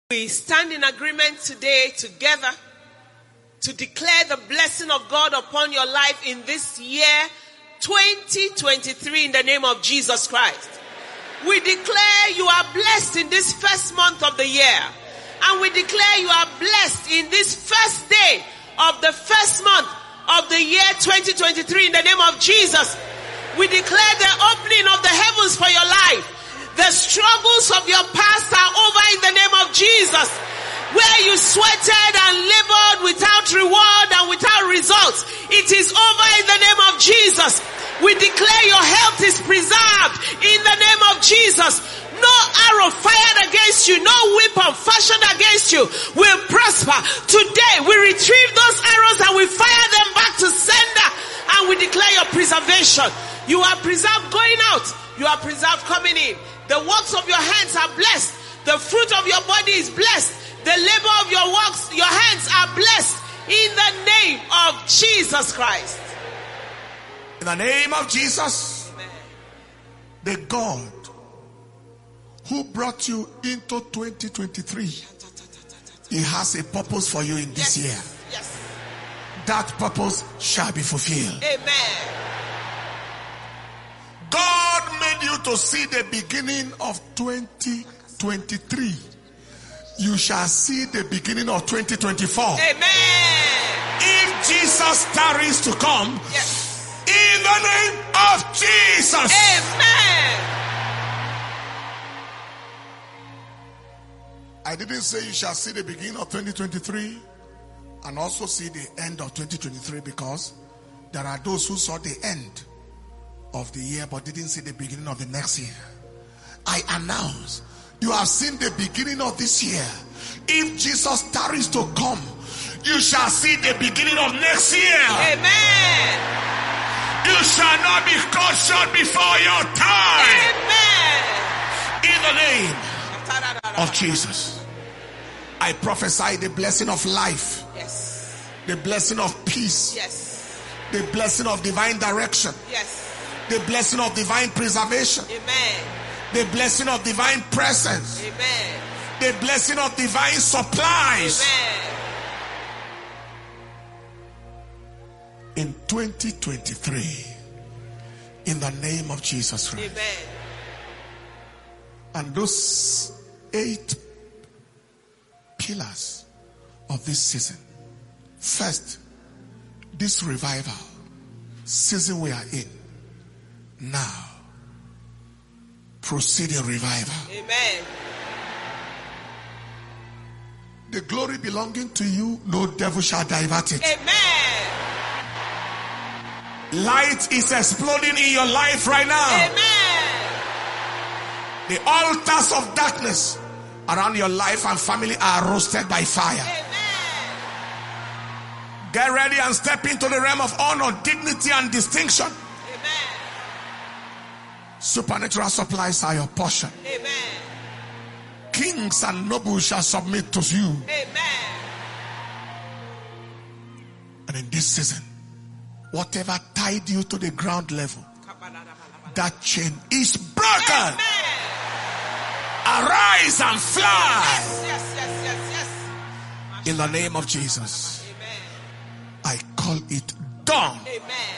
We stand in agreement today together to declare the blessing of God upon your life in this year 2023 in the name of Jesus Christ. We declare you are blessed in this first month of the year. And we declare you are blessed in this first day of the first month of the year 2023 in the name of Jesus. We declare the opening of the heavens for your life. The struggles of your past are over in the name of Jesus. Where you sweated and labored without reward and without results, it is over in the name of Jesus. We declare your health is preserved in the name of Jesus. No arrow fired against you, no weapon fashioned against you will prosper. Today we retrieve those arrows and we fire them back to sender, and we declare your preservation. You are preserved going out. You are preserved coming in. The works of your hands are blessed. The fruit of your body is blessed. The labor of your works, your hands are blessed in the name of Jesus Christ. In the name of Jesus, amen. The God who brought you into 2023, He has a purpose for you in this year. Yes. That purpose shall be fulfilled. Amen. God made you to see the beginning of 2023. You shall see the beginning of 2024. Amen. If Jesus tarries to come, yes. In the name of Jesus. Amen. I didn't say you shall see the beginning of 2023 and also see the end of 2023, because there are those who saw the end of the year but didn't see the beginning of the next year. I announce, you have seen the beginning of this year. If Jesus tarries to come, you shall see the beginning of next year. Amen. You shall not be cut short before your time. Amen. In the name of Jesus, I prophesy the blessing of life. Yes. The blessing of peace. Yes. The blessing of divine direction. Yes. The blessing of divine preservation. Amen. The blessing of divine presence. Amen. The blessing of divine supplies. Amen. In 2023, in the name of Jesus Christ. Amen. And those 8 pillars of this season. First, this revival season we are in now. Proceed in revival. Amen. The glory belonging to you, no devil shall divert it. Amen. Light is exploding in your life right now. Amen. The altars of darkness around your life and family are roasted by fire. Amen. Get ready and step into the realm of honor, dignity, and distinction. Amen. Supernatural supplies are your portion. Amen. Kings and nobles shall submit to you. Amen. And in this season, whatever tied you to the ground level, that chain is broken. Amen. Arise and fly. Yes. In the name of Jesus. Amen. I call it done. Amen.